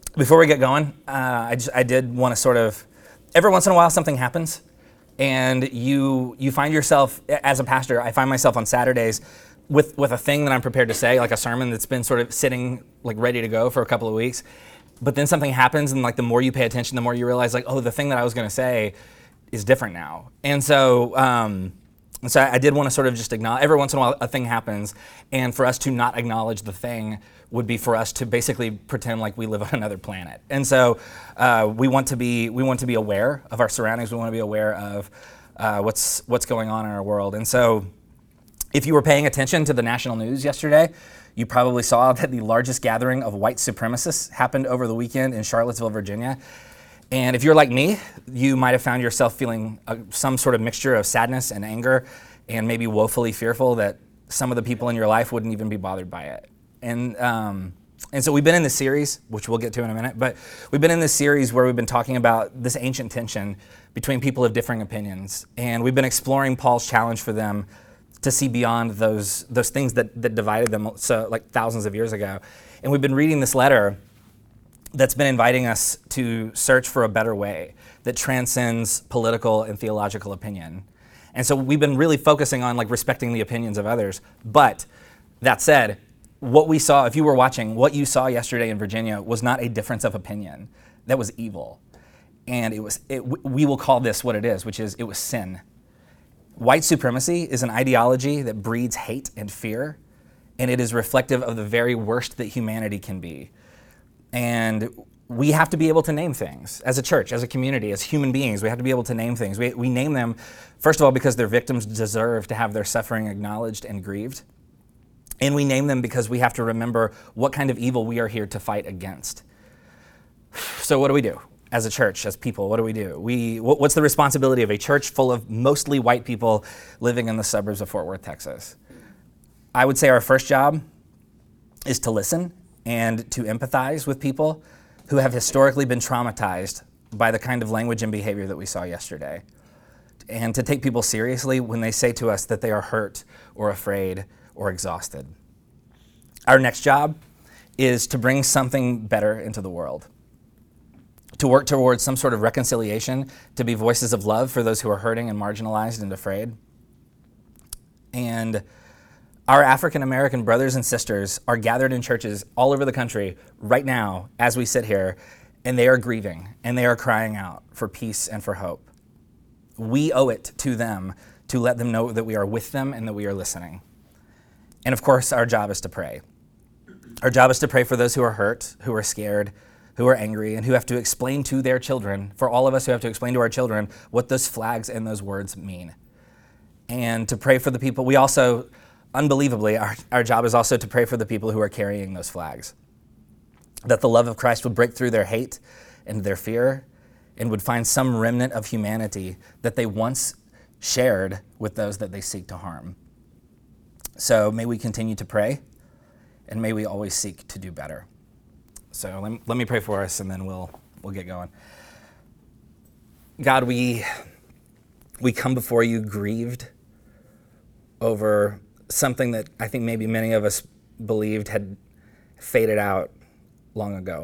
Before we get going, I did want to sort of, every once in a while something happens, and you find yourself, as a pastor, I find myself on Saturdays with a thing that I'm prepared to say, like a sermon that's been sort of sitting like ready to go for a couple of weeks, but then something happens, and like the more you pay attention, the more you realize like, oh, the thing that I was going to say is different now. And so I did want to sort of just acknowledge, every once in a while a thing happens, and for us to not acknowledge the thing would be for us to basically pretend like we live on another planet. And so we want to be aware of our surroundings. We want to be aware of what's going on in our world. And so if you were paying attention to the national news yesterday, you probably saw that the largest gathering of white supremacists happened over the weekend in Charlottesville, Virginia. And if you're like me, you might have found yourself feeling some sort of mixture of sadness and anger, and maybe woefully fearful that some of the people in your life wouldn't even be bothered by it. And so we've been in this series, which we'll get to in a minute, but we've been in this series where we've been talking about this ancient tension between people of differing opinions. And we've been exploring Paul's challenge for them to see beyond those things that divided them so like thousands of years ago. And we've been reading this letter that's been inviting us to search for a better way that transcends political and theological opinion. And so we've been really focusing on like respecting the opinions of others. But that said, what we saw, if you were watching, what you saw yesterday in Virginia was not a difference of opinion. That was evil. And we will call this what it is, which is it was sin. White supremacy is an ideology that breeds hate and fear, and it is reflective of the very worst that humanity can be. And we have to be able to name things as a church, as a community, as human beings. We have to be able to name things. We name them, first of all, because their victims deserve to have their suffering acknowledged and grieved. And we name them because we have to remember what kind of evil we are here to fight against. So what do we do as a church, as people? What do we do? What's the responsibility of a church full of mostly white people living in the suburbs of Fort Worth, Texas? I would say our first job is to listen and to empathize with people who have historically been traumatized by the kind of language and behavior that we saw yesterday. And to take people seriously when they say to us that they are hurt or afraid or exhausted. Our next job is to bring something better into the world, to work towards some sort of reconciliation, to be voices of love for those who are hurting and marginalized and afraid. And our African American brothers and sisters are gathered in churches all over the country right now as we sit here, and they are grieving and they are crying out for peace and for hope. We owe it to them to let them know that we are with them and that we are listening. And of course, our job is to pray. Our job is to pray for those who are hurt, who are scared, who are angry, and who have to explain to their children, for all of us who have to explain to our children what those flags and those words mean. And to pray for the people, we also, unbelievably, our job is also to pray for the people who are carrying those flags. That the love of Christ would break through their hate and their fear and would find some remnant of humanity that they once shared with those that they seek to harm. So may we continue to pray, and may we always seek to do better. So let me pray for us, and then we'll get going. God, we come before you grieved over something that I think maybe many of us believed had faded out long ago.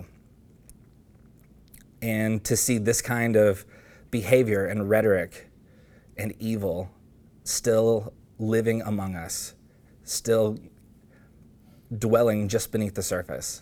And to see this kind of behavior and rhetoric and evil still living among us, still dwelling just beneath the surface.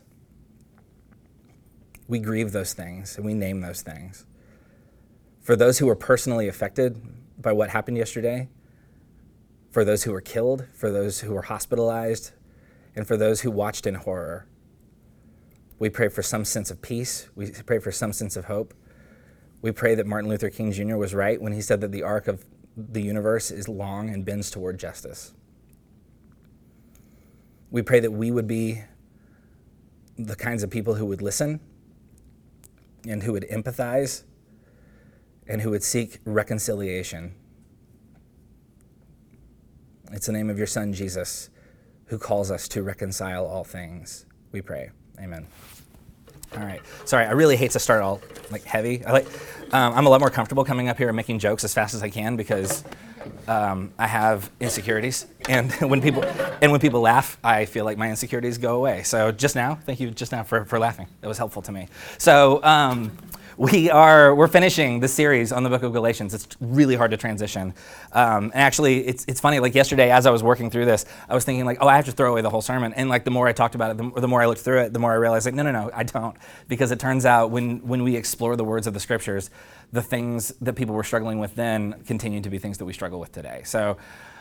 We grieve those things and we name those things. For those who were personally affected by what happened yesterday, for those who were killed, for those who were hospitalized, and for those who watched in horror, we pray for some sense of peace. We pray for some sense of hope. We pray that Martin Luther King Jr. was right when he said that the arc of the universe is long and bends toward justice. We pray that we would be the kinds of people who would listen and who would empathize and who would seek reconciliation. It's the name of your Son, Jesus, who calls us to reconcile all things. We pray. Amen. All right. Sorry, I really hate to start all heavy. I'm a lot more comfortable coming up here and making jokes as fast as I can because I have insecurities. And when people laugh, I feel like my insecurities go away. So thank you just now for laughing. That was helpful to me. So we're finishing the series on the book of Galatians. It's really hard to transition. And actually, it's funny, like yesterday as I was working through this, I was thinking like, oh, I have to throw away the whole sermon. And like the more I talked about it, the more I looked through it, the more I realized like, no, I don't. Because it turns out when we explore the words of the scriptures, the things that people were struggling with then continue to be things that we struggle with today. So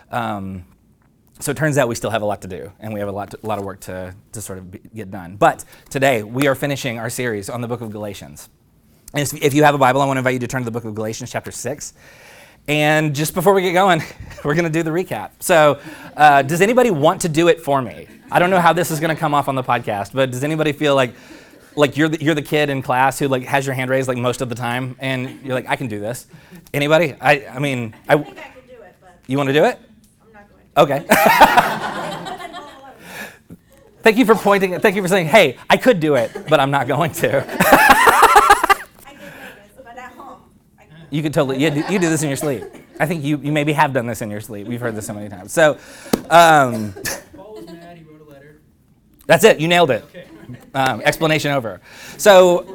it turns out we still have a lot to do, and we have a lot of work to sort of get done. But today, we are finishing our series on the book of Galatians. And if you have a Bible, I want to invite you to turn to the book of Galatians, chapter 6. And just before we get going, we're going to do the recap. So does anybody want to do it for me? I don't know how this is going to come off on the podcast, but does anybody feel like you're the kid in class who like has your hand raised like most of the time, and you're like, I can do this? Anybody? I think I could do it, but... You want to do it? Okay. Thank you for pointing. Thank you for saying, hey, I could do it, but I'm not going to. I could do this, but at home. You could totally, you do this in your sleep. I think you maybe have done this in your sleep. We've heard this so many times. So, Paul was mad, he wrote a letter. That's it, you nailed it. Okay. Explanation over. So,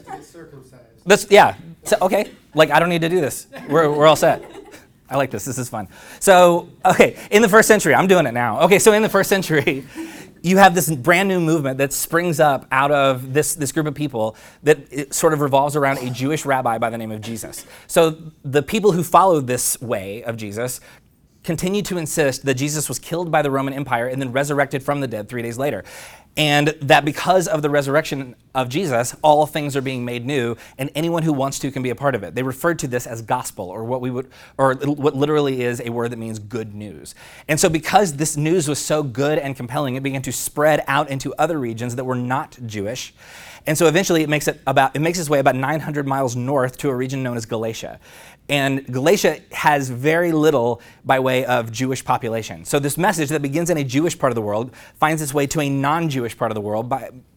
so, okay, like I don't need to do this. We're all set. I like this is fun. So, okay, in the first century, I'm doing it now. Okay, so in the first century, you have this brand new movement that springs up out of this group of people that it sort of revolves around a Jewish rabbi by the name of Jesus. So the people who followed this way of Jesus continue to insist that Jesus was killed by the Roman Empire and then resurrected from the dead 3 days later. And that because of the resurrection of Jesus, all things are being made new, and anyone who wants to can be a part of it. They referred to this as gospel, or what literally is a word that means good news. And so because this news was so good and compelling, it began to spread out into other regions that were not Jewish. And so eventually it makes its way about 900 miles north to a region known as Galatia. And Galatia has very little by way of Jewish population. So this message that begins in a Jewish part of the world finds its way to a non-Jewish part of the world,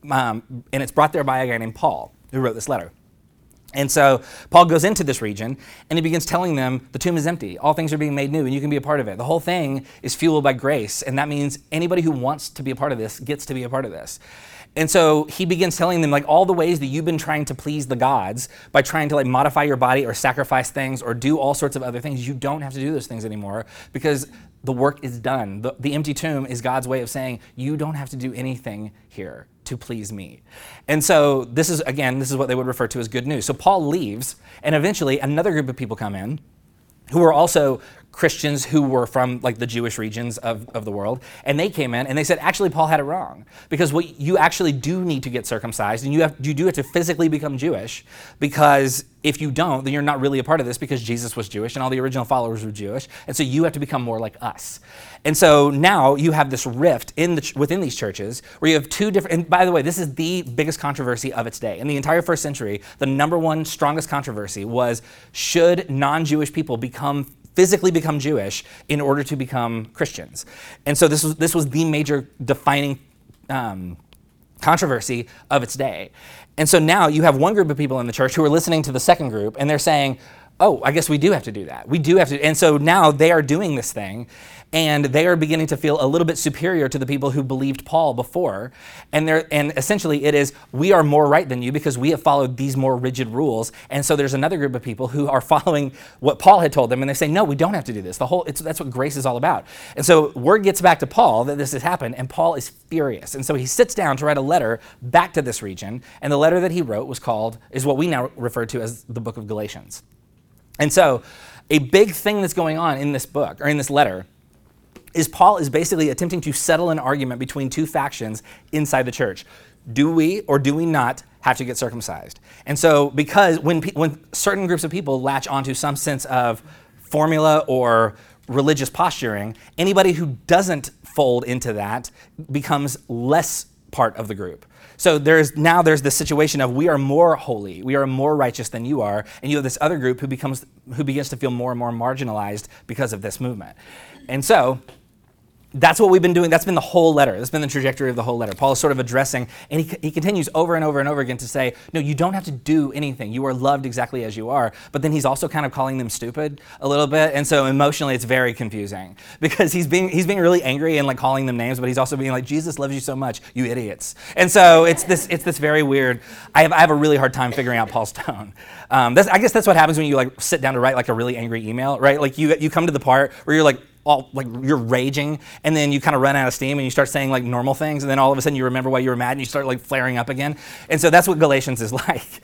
and it's brought there by a guy named Paul, who wrote this letter. And so Paul goes into this region, and he begins telling them the tomb is empty. All things are being made new, and you can be a part of it. The whole thing is fueled by grace, and that means anybody who wants to be a part of this gets to be a part of this. And so he begins telling them like all the ways that you've been trying to please the gods by trying to like modify your body or sacrifice things or do all sorts of other things. You don't have to do those things anymore because the work is done. The empty tomb is God's way of saying you don't have to do anything here to please me. And so this is what they would refer to as good news. So Paul leaves, and eventually another group of people come in who are also Christians who were from like the Jewish regions of the world, and they came in and they said, actually, Paul had it wrong, because what you actually do need to get circumcised, and you do have to physically become Jewish, because if you don't, then you're not really a part of this, because Jesus was Jewish and all the original followers were Jewish, and so you have to become more like us. And so now you have this rift within these churches where you have two different, and by the way, this is the biggest controversy of its day. In the entire first century, the number one strongest controversy was, should non-Jewish people physically become Jewish in order to become Christians? And so this was the major defining controversy of its day. And so now you have one group of people in the church who are listening to the second group, and they're saying, oh, I guess we do have to do that. We do have to. And so now they are doing this thing, and they are beginning to feel a little bit superior to the people who believed Paul before. And essentially it is, we are more right than you because we have followed these more rigid rules. And so there's another group of people who are following what Paul had told them, and they say, no, we don't have to do this. That's what grace is all about. And so word gets back to Paul that this has happened, and Paul is furious. And so he sits down to write a letter back to this region, and the letter that he wrote is what we now refer to as the book of Galatians. And so a big thing that's going on in this book, or in this letter, is Paul is basically attempting to settle an argument between two factions inside the church. Do we or do we not have to get circumcised? And so because when certain groups of people latch onto some sense of formula or religious posturing, anybody who doesn't fold into that becomes less part of the group. So there's this situation of we are more holy, we are more righteous than you are, and you have this other group who begins to feel more and more marginalized because of this movement. And so that's what we've been doing. That's been the whole letter. That's been the trajectory of the whole letter. Paul is sort of addressing, and he continues over and over and over again to say, no, you don't have to do anything. You are loved exactly as you are. But then he's also kind of calling them stupid a little bit. And so emotionally, it's very confusing because he's being really angry and like calling them names, but he's also being like, Jesus loves you so much, you idiots. And so it's this very weird, I have a really hard time figuring out Paul's tone. I guess that's what happens when you like sit down to write like a really angry email, right? Like you come to the part where you're like, all like you're raging, and then you kind of run out of steam and you start saying like normal things, and then all of a sudden you remember why you were mad and you start like flaring up again. And so that's what Galatians is like.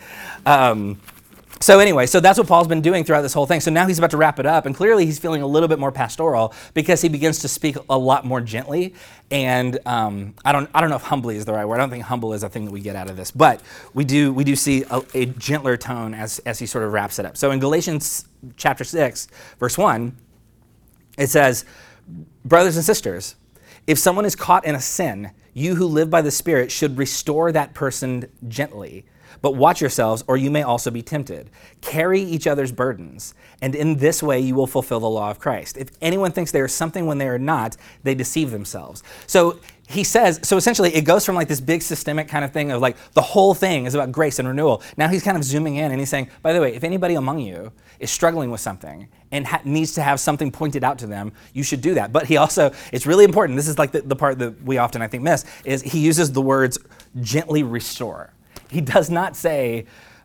So anyway, so that's what Paul's been doing throughout this whole thing. So now he's about to wrap it up, and clearly he's feeling a little bit more pastoral because he begins to speak a lot more gently. And I don't know if humbly is the right word. I don't think humble is a thing that we get out of this, but we do see a gentler tone as he sort of wraps it up. So in Galatians chapter 6, verse 1, it says, brothers and sisters, if someone is caught in a sin, you who live by the Spirit should restore that person gently. But watch yourselves, or you may also be tempted. Carry each other's burdens, and in this way you will fulfill the law of Christ. If anyone thinks they are something when they are not, they deceive themselves. So he says, so essentially it goes from like this big systemic kind of thing of like the whole thing is about grace and renewal. Now he's kind of zooming in and he's saying, by the way, if anybody among you is struggling with something and needs to have something pointed out to them, you should do that. But he also, it's really important, this is like the part that we often I think miss, is he uses the words gently restore. He does not say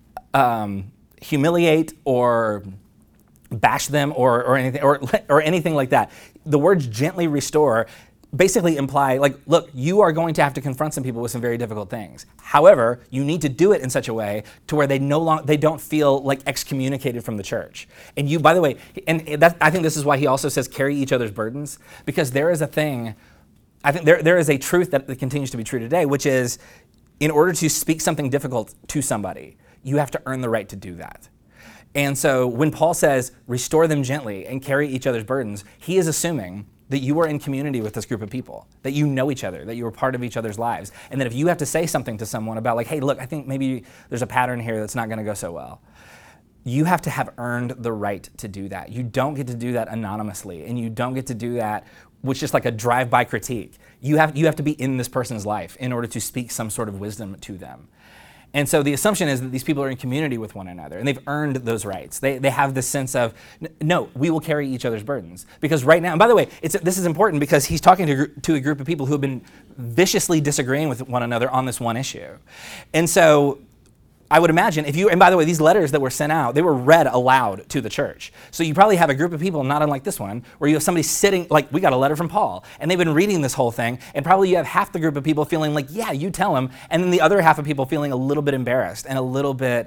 humiliate or bash them or anything or anything like that. The words gently restore basically imply like, look, you are going to have to confront some people with some very difficult things. However, you need to do it in such a way to where they don't feel like excommunicated from the church. And you, by the way, and I think this is why he also says carry each other's burdens, because there is a thing, I think there is a truth that continues to be true today, which is in order to speak something difficult to somebody, you have to earn the right to do that. And so when Paul says, restore them gently and carry each other's burdens, he is assuming that you are in community with this group of people, that you know each other, that you are part of each other's lives, and that if you have to say something to someone about like, hey, look, I think maybe there's a pattern here that's not gonna go so well, you have to have earned the right to do that. You don't get to do that anonymously, and you don't get to do that with just like a drive-by critique. You have to be in this person's life in order to speak some sort of wisdom to them. And so the assumption is that these people are in community with one another, and they've earned those rights. They have this sense of, no, we will carry each other's burdens. Because right now, and by the way, this is important because he's talking to a group of people who have been viciously disagreeing with one another on this one issue. And so I would imagine and by the way, these letters that were sent out, they were read aloud to the church. So you probably have a group of people, not unlike this one, where you have somebody sitting, like we got a letter from Paul, and they've been reading this whole thing, and probably you have half the group of people feeling like, yeah, you tell them, and then the other half of people feeling a little bit embarrassed and a little bit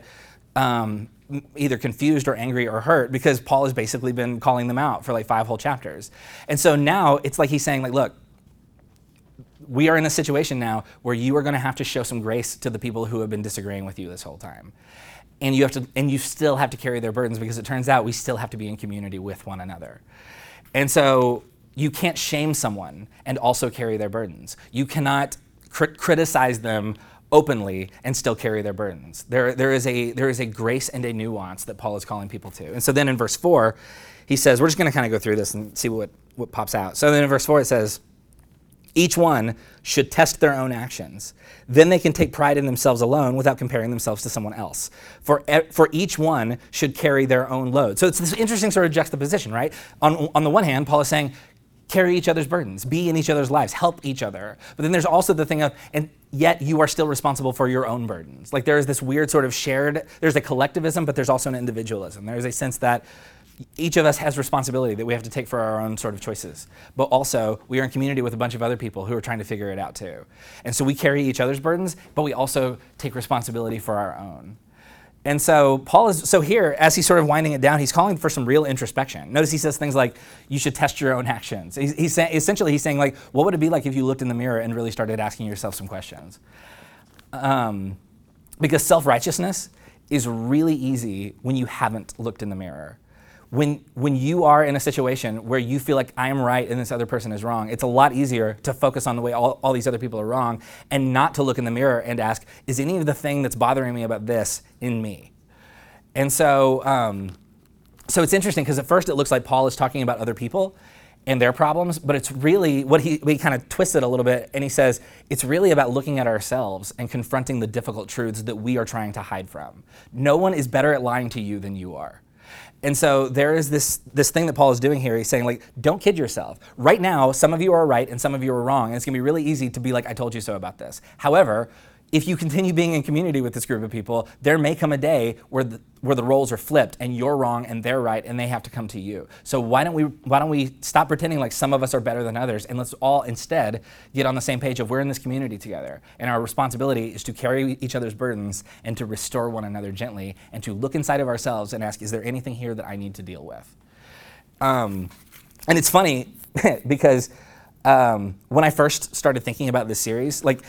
either confused or angry or hurt because Paul has basically been calling them out for like 5 whole chapters. And so now it's like he's saying like, look, we are in a situation now where you are going to have to show some grace to the people who have been disagreeing with you this whole time. And you still have to carry their burdens because it turns out we still have to be in community with one another. And so you can't shame someone and also carry their burdens. You cannot criticize them openly and still carry their burdens. There is a grace and a nuance that Paul is calling people to. And so then in verse 4, he says, we're just going to kind of go through this and see what pops out. So then in verse 4 it says, each one should test their own actions. Then they can take pride in themselves alone without comparing themselves to someone else. For each one should carry their own load. So it's this interesting sort of juxtaposition, right? On the one hand, Paul is saying, carry each other's burdens, be in each other's lives, help each other. But then there's also the thing of, and yet you are still responsible for your own burdens. Like there is this weird sort of shared, there's a collectivism, but there's also an individualism. There's a sense that each of us has responsibility that we have to take for our own sort of choices. But also, we are in community with a bunch of other people who are trying to figure it out too. And so we carry each other's burdens, but we also take responsibility for our own. And so Paul is, so here, as he's sort of winding it down, he's calling for some real introspection. Notice he says things like, you should test your own actions. Essentially he's saying like, what would it be like if you looked in the mirror and really started asking yourself some questions? Because self-righteousness is really easy when you haven't looked in the mirror. When you are in a situation where you feel like I am right and this other person is wrong, it's a lot easier to focus on the way all these other people are wrong and not to look in the mirror and ask, is any of the thing that's bothering me about this in me? And so, so it's interesting because at first it looks like Paul is talking about other people, and their problems, but it's really what we kind of twisted a little bit, and he says it's really about looking at ourselves and confronting the difficult truths that we are trying to hide from. No one is better at lying to you than you are. And so there is this thing that Paul is doing here. He's saying, like, don't kid yourself. Right now, some of you are right and some of you are wrong, and it's gonna be really easy to be like, I told you so about this. However, if you continue being in community with this group of people, there may come a day where the roles are flipped and you're wrong and they're right and they have to come to you. So why don't we stop pretending like some of us are better than others, and let's all instead get on the same page of we're in this community together, and our responsibility is to carry each other's burdens and to restore one another gently and to look inside of ourselves and ask, is there anything here that I need to deal with? And it's funny because when I first started thinking about this series, like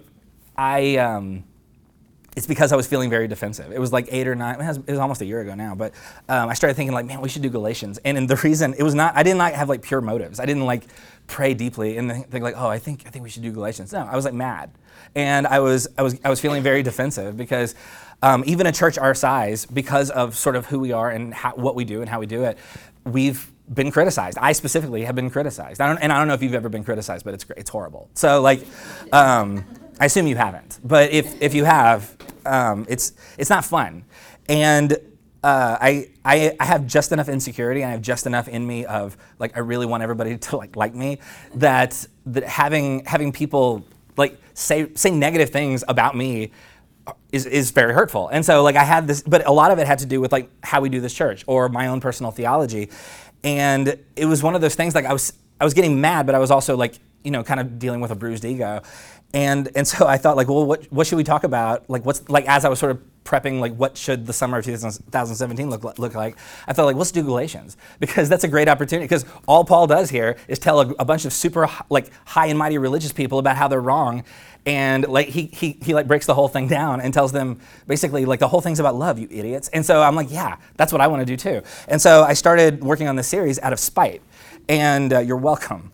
it's because I was feeling very defensive. It was like 8 or 9, it was almost a year ago now, but I started thinking like, man, we should do Galatians. And the reason, I did not have like pure motives. I didn't like pray deeply and think like, oh, I think we should do Galatians. No, I was like mad. And I was feeling very defensive because even a church our size, because of sort of who we are and what we do and how we do it, we've been criticized. I specifically have been criticized. I don't know if you've ever been criticized, but it's horrible. So like, I assume you haven't, but if you have, it's not fun. And I have just enough insecurity and I have just enough in me of like, I really want everybody to like me, that having people like say negative things about me is very hurtful. And so like I had this, but a lot of it had to do with like how we do this church or my own personal theology. And it was one of those things like I was getting mad, but I was also like, kind of dealing with a bruised ego. And so I thought like, well, what should we talk about? Like as I was sort of prepping, like what should the summer of 2017 look like? I thought like, let's do Galatians, because that's a great opportunity, because all Paul does here is tell a bunch of super like high and mighty religious people about how they're wrong. And like he like breaks the whole thing down and tells them basically like the whole thing's about love, you idiots. And so I'm like, yeah, that's what I want to do too. And so I started working on this series out of spite. And you're welcome.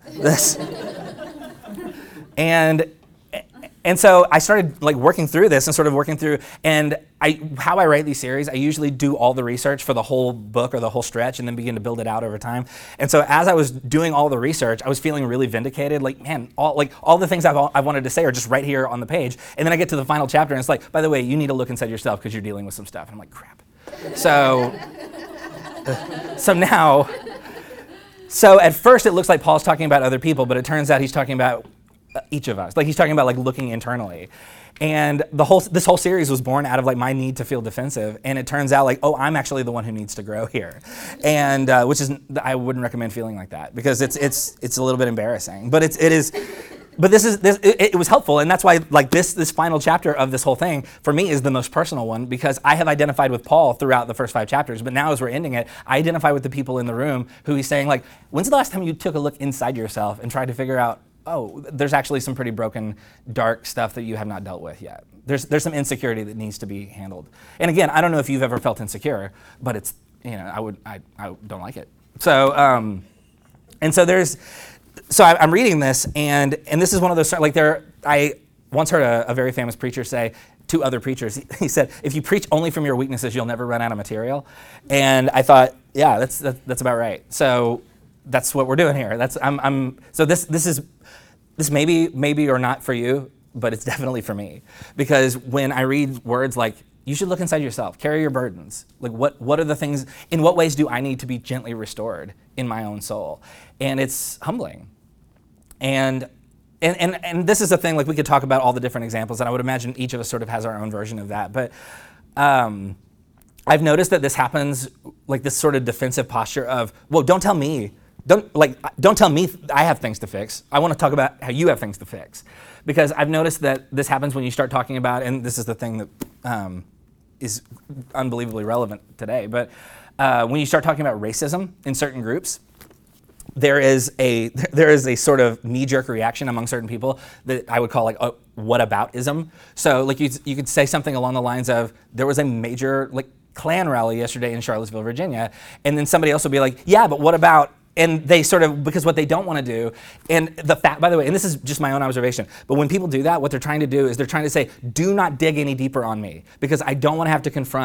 And so I started like working through this and sort of working through, and how I write these series, I usually do all the research for the whole book or the whole stretch and then begin to build it out over time. And so as I was doing all the research, I was feeling really vindicated, like, man, all the things I wanted to say are just right here on the page. And then I get to the final chapter and it's like, by the way, you need to look inside yourself because you're dealing with some stuff. And I'm like, crap. So at first it looks like Paul's talking about other people, but it turns out he's talking about each of us. Like he's talking about like looking internally. And this whole series was born out of like my need to feel defensive. And it turns out like, oh, I'm actually the one who needs to grow here. And which is, I wouldn't recommend feeling like that, because it's a little bit embarrassing. But it was helpful. And that's why like this final chapter of this whole thing for me is the most personal one, because I have identified with Paul throughout the first 5 chapters. But now as we're ending it, I identify with the people in the room who he's saying like, when's the last time you took a look inside yourself and tried to figure out, oh, there's actually some pretty broken, dark stuff that you have not dealt with yet. There's some insecurity that needs to be handled. And again, I don't know if you've ever felt insecure, but it's, I don't like it. So, I'm reading this, and this is one of those, like I once heard a very famous preacher say to other preachers, he said, if you preach only from your weaknesses, you'll never run out of material. And I thought, yeah, that's about right. So that's what we're doing here. So this maybe or not for you, but it's definitely for me. Because when I read words like, you should look inside yourself, carry your burdens. Like what are the things, in what ways do I need to be gently restored in my own soul? And it's humbling. And this is a thing, like we could talk about all the different examples, and I would imagine each of us sort of has our own version of that. But I've noticed that this happens, like this sort of defensive posture of, well, don't tell me I have things to fix. I want to talk about how you have things to fix. Because I've noticed that this happens when you start talking about, and this is the thing that is unbelievably relevant today, but when you start talking about racism in certain groups, there is a sort of knee-jerk reaction among certain people that I would call like a whataboutism. So like you could say something along the lines of, there was a major like Klan rally yesterday in Charlottesville, Virginia, and then somebody else will be like, yeah, but what about, and they sort of, because what they don't want to do, and the fact, by the way, and this is just my own observation, but when people do that, what they're trying to do is they're trying to say, do not dig any deeper on me, because I don't want to have to confront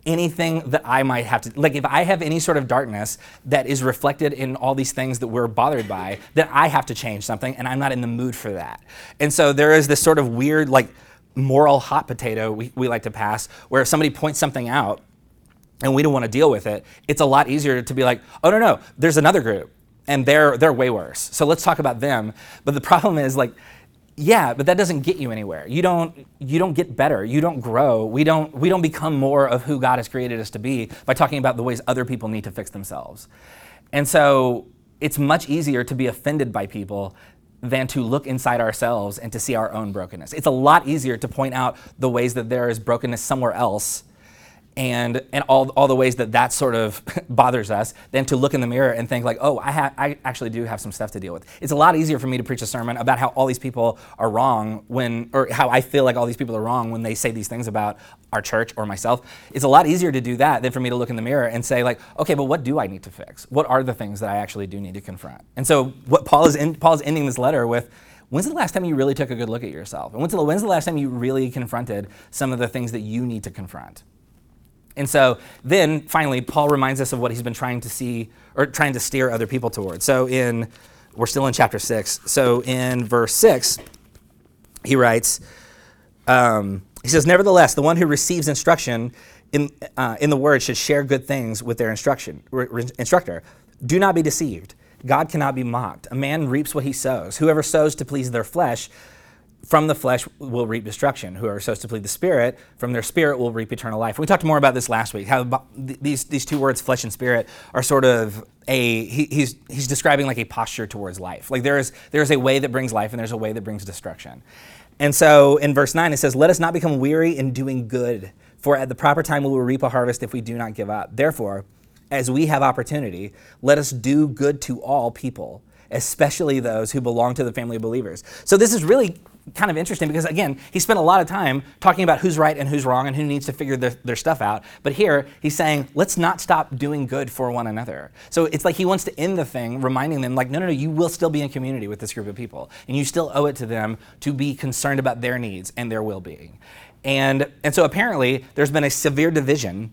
anything that I might have to, like if I have any sort of darkness that is reflected in all these things that we're bothered by, then I have to change something, and I'm not in the mood for that. And so there is this sort of weird, like, moral hot potato we like to pass, where if somebody points something out and we don't want to deal with it, it's a lot easier to be like, oh no, there's another group and they're way worse. So let's talk about them. But the problem is, like, yeah, but that doesn't get you anywhere. You don't get better. You don't grow. We don't become more of who God has created us to be by talking about the ways other people need to fix themselves. And so it's much easier to be offended by people than to look inside ourselves and to see our own brokenness. It's a lot easier to point out the ways that there is brokenness somewhere else and all the ways that sort of bothers us than to look in the mirror and think like, oh, I actually do have some stuff to deal with. It's a lot easier for me to preach a sermon about how all these people are wrong or how I feel like all these people are wrong when they say these things about our church or myself. It's a lot easier to do that than for me to look in the mirror and say like, okay, but what do I need to fix? What are the things that I actually do need to confront? And so what Paul's ending this letter with, when's the last time you really took a good look at yourself? And when's the last time you really confronted some of the things that you need to confront? And so then finally, Paul reminds us of what he's been trying to see or trying to steer other people towards. So we're still in chapter 6. So in verse 6, he writes, he says, nevertheless, the one who receives instruction in the word should share good things with their instructor. Do not be deceived. God cannot be mocked. A man reaps what he sows. Whoever sows to please their flesh, from the flesh will reap destruction. Whoever sows to please the Spirit, from their spirit will reap eternal life. We talked more about this last week, how these two words, flesh and spirit, are sort of he's describing like a posture towards life. Like there is a way that brings life and there's a way that brings destruction. And so in verse 9 it says, let us not become weary in doing good, for at the proper time we will reap a harvest if we do not give up. Therefore, as we have opportunity, let us do good to all people, especially those who belong to the family of believers. So this is really kind of interesting because, again, he spent a lot of time talking about who's right and who's wrong and who needs to figure their stuff out. But here, he's saying, let's not stop doing good for one another. So it's like he wants to end the thing, reminding them, like, no, you will still be in community with this group of people. And you still owe it to them to be concerned about their needs and their well-being. And so apparently, there's been a severe division,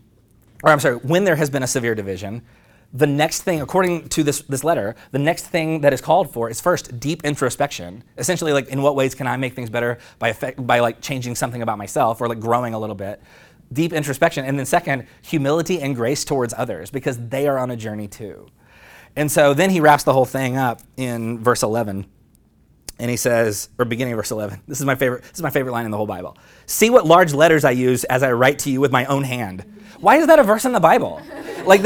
when there has been a severe division, the next thing, according to this letter, the next thing that is called for is first deep introspection. Essentially, like, in what ways can I make things better by like changing something about myself or like growing a little bit? Deep introspection, and then second, humility and grace towards others because they are on a journey too. And so then he wraps the whole thing up in verse 11, and he says, or beginning of verse 11. This is my favorite line in the whole Bible. See what large letters I use as I write to you with my own hand. Why is that a verse in the Bible? Like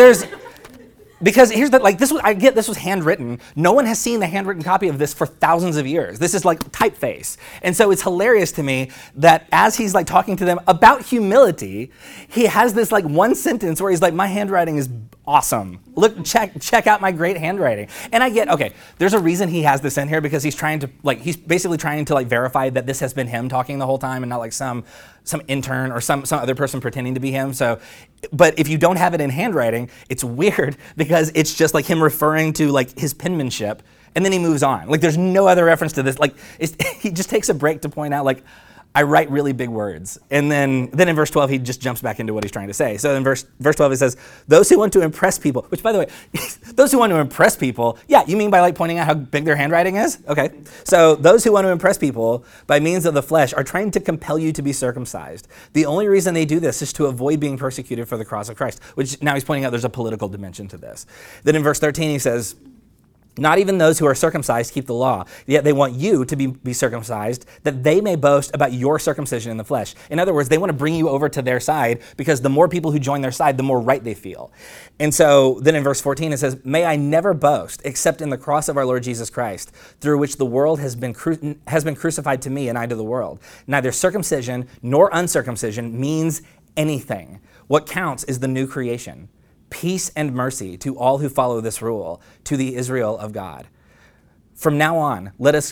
Because here's this was handwritten. No one has seen the handwritten copy of this for thousands of years. This is like typeface. And so it's hilarious to me that as he's like talking to them about humility, he has this like one sentence where he's like, my handwriting is awesome. Look, check out my great handwriting. And I get, okay, there's a reason he has this in here because he's basically trying to verify that this has been him talking the whole time and not like some intern or some other person pretending to be him. So, but if you don't have it in handwriting, it's weird because it's just like him referring to like his penmanship and then he moves on. Like there's no other reference to this. Like he just takes a break to point out like, I write really big words. And then in verse 12, he just jumps back into what he's trying to say. So in verse 12, it says, those who want to impress people, which by the way, those who want to impress people, yeah, you mean by like pointing out how big their handwriting is? Okay. So those who want to impress people by means of the flesh are trying to compel you to be circumcised. The only reason they do this is to avoid being persecuted for the cross of Christ, which now he's pointing out there's a political dimension to this. Then in verse 13, he says, not even those who are circumcised keep the law, yet they want you to be circumcised, that they may boast about your circumcision in the flesh. In other words, they want to bring you over to their side because the more people who join their side, the more right they feel. And so then in verse 14, it says, may I never boast except in the cross of our Lord Jesus Christ, through which the world has been crucified to me and I to the world. Neither circumcision nor uncircumcision means anything. What counts is the new creation. Peace and mercy to all who follow this rule, to the Israel of God. From now on,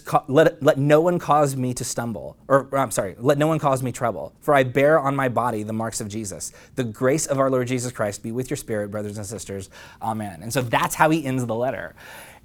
let no one cause me to stumble, let no one cause me trouble, for I bear on my body the marks of Jesus. The grace of our Lord Jesus Christ be with your spirit, brothers and sisters. Amen. And so that's how he ends the letter.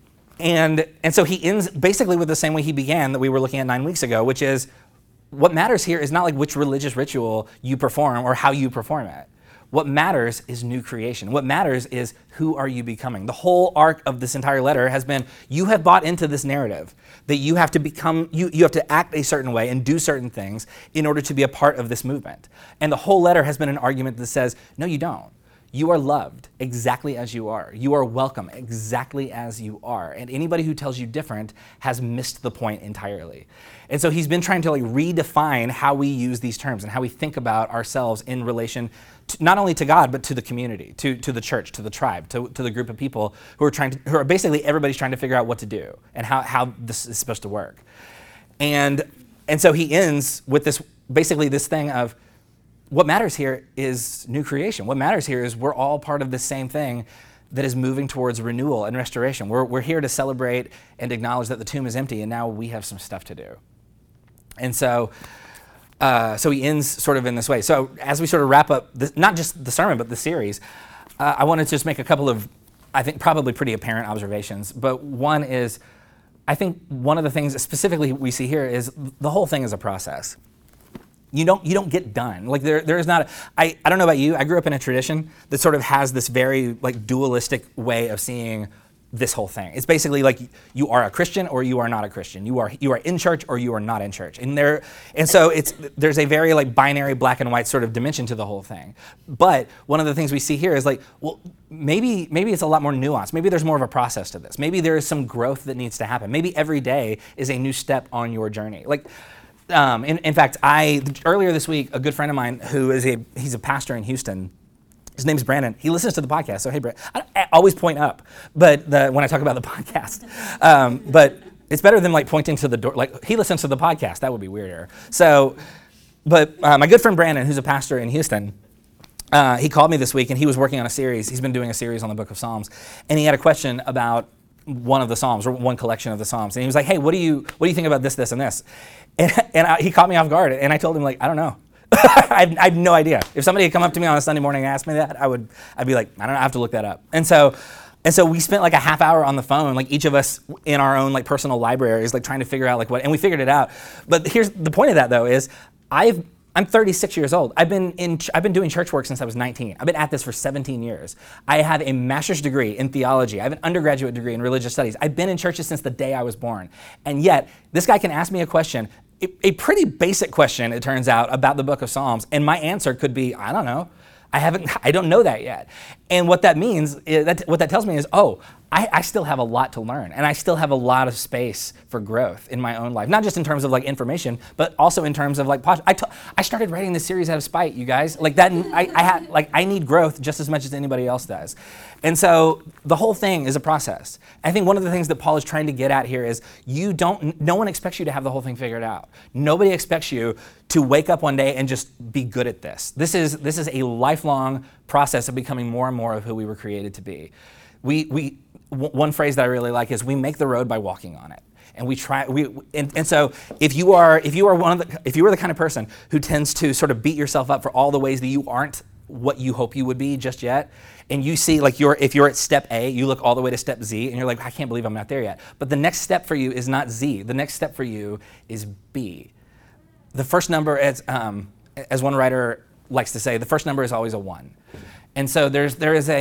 And so he ends basically with the same way he began that we were looking at 9 weeks ago, which is what matters here is not like which religious ritual you perform or how you perform it. What matters is new creation. What matters is who are you becoming? The whole arc of this entire letter has been you have bought into this narrative that you have to become, you have to act a certain way and do certain things in order to be a part of this movement. And the whole letter has been an argument that says, no, you don't. You are loved exactly as you are. You are welcome exactly as you are. And anybody who tells you different has missed the point entirely. And so he's been trying to redefine how we use these terms and how we think about ourselves in relation to, not only to God, but to the community, to the church, to the tribe, to the group of people who are basically everybody's trying to figure out what to do and how this is supposed to work. And so he ends with basically this thing of, what matters here is new creation. What matters here is we're all part of the same thing that is moving towards renewal and restoration. We're here to celebrate and acknowledge that the tomb is empty, and now we have some stuff to do. And so he ends sort of in this way. So as we sort of wrap up, not just the sermon, but the series, I want to just make a couple of, I think, probably pretty apparent observations. But one is, I think one of the things specifically we see here is the whole thing is a process. You don't get done. Like there is not, I don't know about you, I grew up in a tradition that sort of has this very dualistic way of seeing this whole thing. It's basically like you are a Christian or you are not a Christian. You are in church or you are not in church. And so there's a very binary black and white sort of dimension to the whole thing. But one of the things we see here is maybe it's a lot more nuanced. Maybe there's more of a process to this. Maybe there is some growth that needs to happen. Maybe every day is a new step on your journey. In fact, earlier this week, a good friend of mine he's a pastor in Houston. His name's Brandon. He listens to the podcast. So hey, Brandon, I always point up, but when I talk about the podcast, but it's better than pointing to the door. He listens to the podcast. That would be weirder. So, but my good friend Brandon, who's a pastor in Houston, he called me this week and he was working on a series. He's been doing a series on the Book of Psalms, and he had a question about one of the Psalms or one collection of the Psalms. And he was like, hey, what do you think about this, this, and this? And he caught me off guard. And I told him, I don't know. I have no idea. If somebody had come up to me on a Sunday morning and asked me that, I'd be like, I don't know, I have to look that up. And so we spent a half hour on the phone, each of us in our own personal libraries, trying to figure out what, and we figured it out. But here's the point of that though is I'm 36 years old. I've been doing church work since I was 19. I've been at this for 17 years. I have a master's degree in theology. I have an undergraduate degree in religious studies. I've been in churches since the day I was born. And yet, this guy can ask me a question, a pretty basic question, it turns out, about the Book of Psalms, and my answer could be, I don't know. I don't know that yet. And what that means, what that tells me is, I still have a lot to learn, and I still have a lot of space for growth in my own life. Not just in terms of information, but also in terms of I started writing this series out of spite, you guys. I need growth just as much as anybody else does. And so the whole thing is a process. I think one of the things that Paul is trying to get at here is no one expects you to have the whole thing figured out. Nobody expects you to wake up one day and just be good at this. This is a lifelong process of becoming more and more of who we were created to be. One phrase that I really like is we make the road by walking on it. And we try. And so if you are the kind of person who tends to sort of beat yourself up for all the ways that you aren't what you hope you would be just yet, and you see if you're at step A, you look all the way to step Z, and you're like, I can't believe I'm not there yet. But the next step for you is not Z. The next step for you is B. The first number, as one writer likes to say, the first number is always a 1. And so there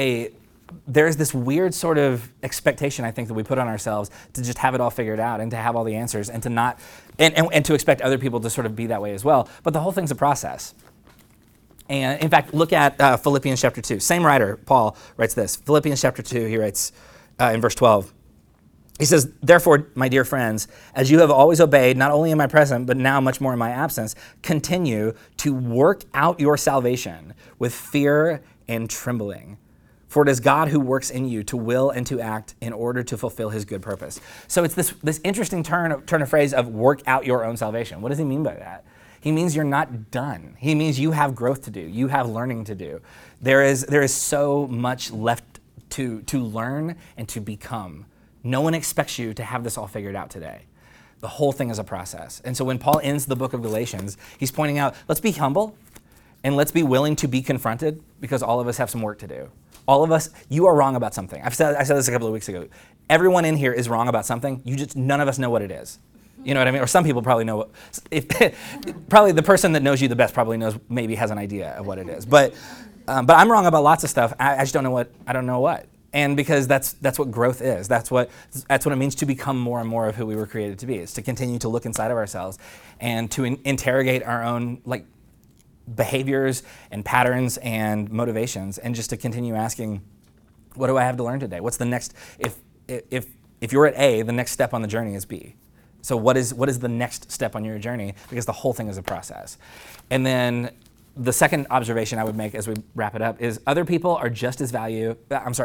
is this weird sort of expectation, I think, that we put on ourselves to just have it all figured out and to have all the answers and to not, and to expect other people to sort of be that way as well. But the whole thing's a process. And in fact, look at Philippians chapter 2. Same writer, Paul, writes this. Philippians chapter 2, he writes in verse 12. He says, therefore, my dear friends, as you have always obeyed, not only in my present, but now much more in my absence, continue to work out your salvation with fear and trembling. For it is God who works in you to will and to act in order to fulfill his good purpose. So it's this interesting turn of phrase of work out your own salvation. What does he mean by that? He means you're not done. He means you have growth to do. You have learning to do. There is so much left to learn and to become. No one expects you to have this all figured out today. The whole thing is a process. And so when Paul ends the book of Galatians, he's pointing out, let's be humble and let's be willing to be confronted because all of us have some work to do. All of us, you are wrong about something. I said this a couple of weeks ago. Everyone in here is wrong about something. None of us know what it is. You know what I mean? Or some people probably know. Probably the person that knows you the best probably maybe has an idea of what it is. But But I'm wrong about lots of stuff. I just don't know what. I don't know what. And because that's what growth is. That's what it means to become more and more of who we were created to be. It's to continue to look inside of ourselves and to interrogate our own behaviors and patterns and motivations, and just to continue asking, what do I have to learn today? What's the next? If you're at A, the next step on the journey is B. So what is the next step on your journey? Because the whole thing is a process. And then the second observation I would make as we wrap it up is other people are just as valuable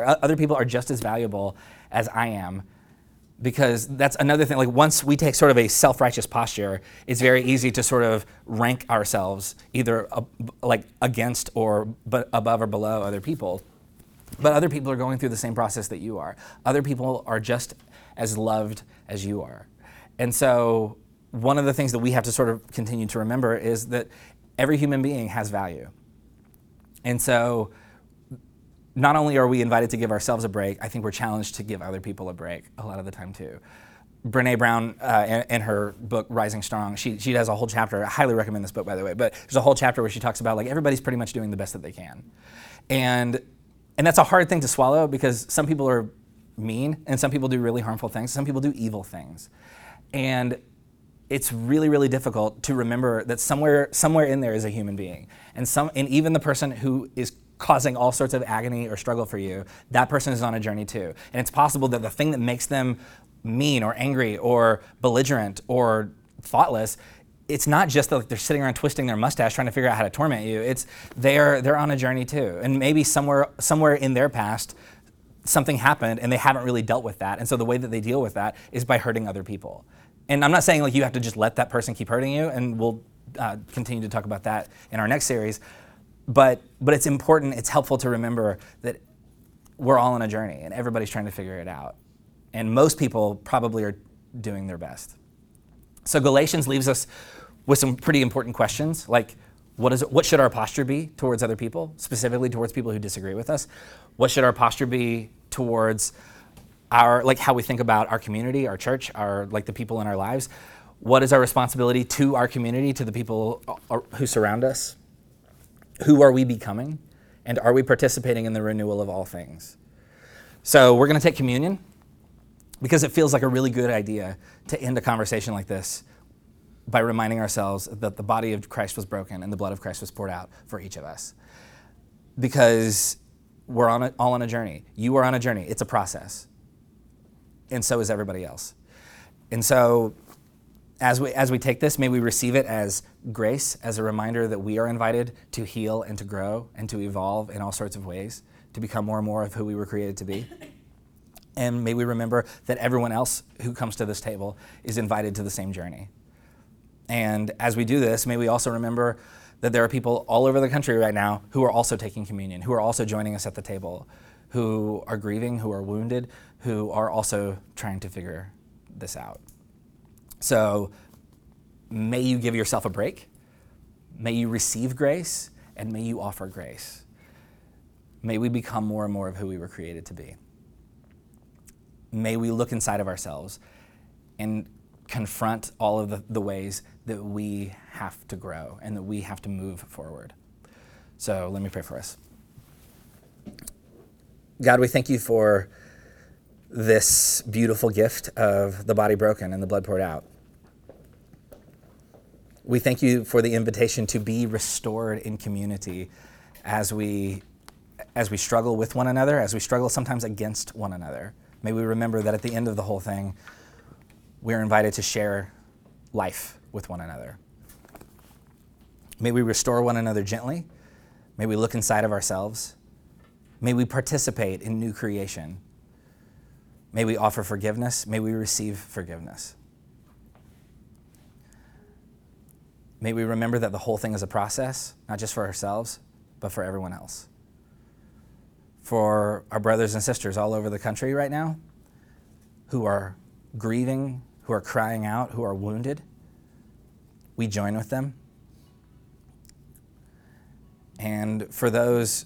as I am, because that's another thing. Like, once we take sort of a self-righteous posture, it's very easy to sort of rank ourselves either against or above or below other people. But other people are going through the same process that you are. Other people are just as loved as you are. And so one of the things that we have to sort of continue to remember is that every human being has value. And so not only are we invited to give ourselves a break, I think we're challenged to give other people a break a lot of the time too. Brene Brown, in her book Rising Strong, she does a whole chapter. I highly recommend this book, by the way, but there's a whole chapter where she talks about everybody's pretty much doing the best that they can. And that's a hard thing to swallow, because some people are mean and some people do really harmful things. Some people do evil things. And it's really, really difficult to remember that somewhere in there is a human being. And even the person who is causing all sorts of agony or struggle for you, that person is on a journey too. And it's possible that the thing that makes them mean or angry or belligerent or thoughtless, it's not just that they're sitting around twisting their mustache trying to figure out how to torment you. It's they're on a journey too. And maybe somewhere in their past, something happened and they haven't really dealt with that. And so the way that they deal with that is by hurting other people. And I'm not saying you have to just let that person keep hurting you, and we'll continue to talk about that in our next series. But it's important, it's helpful to remember that we're all on a journey and everybody's trying to figure it out. And most people probably are doing their best. So Galatians leaves us with some pretty important questions, like what should our posture be towards other people, specifically towards people who disagree with us? What should our posture be towards how we think about our community, our church, the people in our lives? What is our responsibility to our community, to the people who surround us? Who are we becoming? And are we participating in the renewal of all things? So we're going to take communion, because it feels like a really good idea to end a conversation like this by reminding ourselves that the body of Christ was broken and the blood of Christ was poured out for each of us. Because we're all on a journey. You are on a journey. It's a process. And so is everybody else. And so as we take this, may we receive it as grace, as a reminder that we are invited to heal and to grow and to evolve in all sorts of ways, to become more and more of who we were created to be. And may we remember that everyone else who comes to this table is invited to the same journey. And as we do this, may we also remember that there are people all over the country right now who are also taking communion, who are also joining us at the table, who are grieving, who are wounded, who are also trying to figure this out. So may you give yourself a break, may you receive grace, and may you offer grace. May we become more and more of who we were created to be. May we look inside of ourselves and confront all of the ways that we have to grow and that we have to move forward. So let me pray for us. God, we thank you for this beautiful gift of the body broken and the blood poured out. We thank you for the invitation to be restored in community as we struggle with one another, as we struggle sometimes against one another. May we remember that at the end of the whole thing, we're invited to share life with one another. May we restore one another gently. May we look inside of ourselves. May we participate in new creation. May we offer forgiveness. May we receive forgiveness. May we remember that the whole thing is a process, not just for ourselves, but for everyone else. For our brothers and sisters all over the country right now who are grieving, who are crying out, who are wounded, we join with them. And for those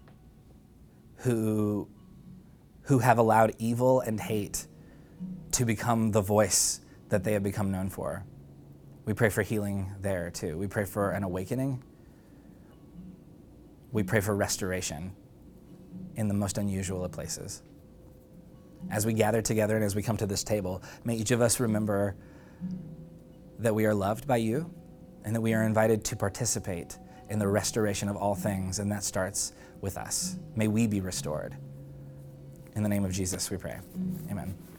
who have allowed evil and hate to become the voice that they have become known for, we pray for healing there too. We pray for an awakening. We pray for restoration in the most unusual of places. As we gather together and as we come to this table, may each of us remember that we are loved by you and that we are invited to participate in the restoration of all things, and that starts with us. May we be restored. In the name of Jesus, we pray. Amen.